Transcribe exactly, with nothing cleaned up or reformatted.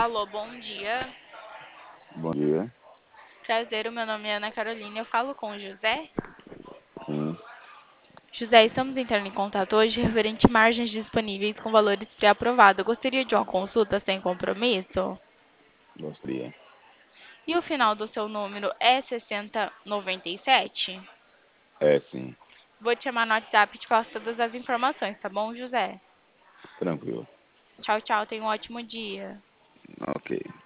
Alô, bom dia. Bom dia. Prazer, o meu nome é Ana Carolina. Eu falo com o José. Sim, José, estamos entrando em contato hoje referente margens disponíveis com valores pré-aprovados. Gostaria de uma consulta sem compromisso? gostaria. E o final do seu número é sessenta noventa e sete? É, sim. Vou te chamar no WhatsApp e te passo todas as informações, tá bom, José? Tranquilo. Tchau, tchau. Tenha um ótimo dia. Ok.